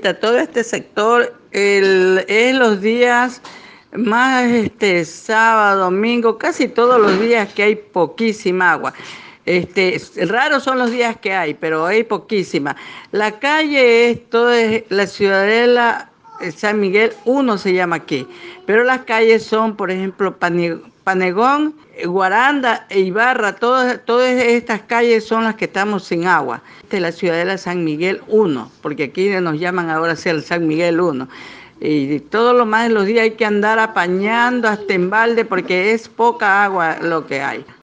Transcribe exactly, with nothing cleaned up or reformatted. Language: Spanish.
Anita, todo este sector el, es los días más este sábado, domingo, casi todos los días que hay poquísima agua. Este, raros son los días que hay, pero hay poquísima. La calle es toda la Ciudadela eh, San Miguel uno se llama aquí, pero las calles son, por ejemplo, Pane- Panegón, eh, Guaranda e Ibarra, todas, todas estas calles son las que estamos sin agua. Esta es la Ciudadela San Miguel uno, porque aquí nos llaman ahora sí el San Miguel uno. Y todo lo más en los días hay que andar apañando hasta en balde porque es poca agua lo que hay.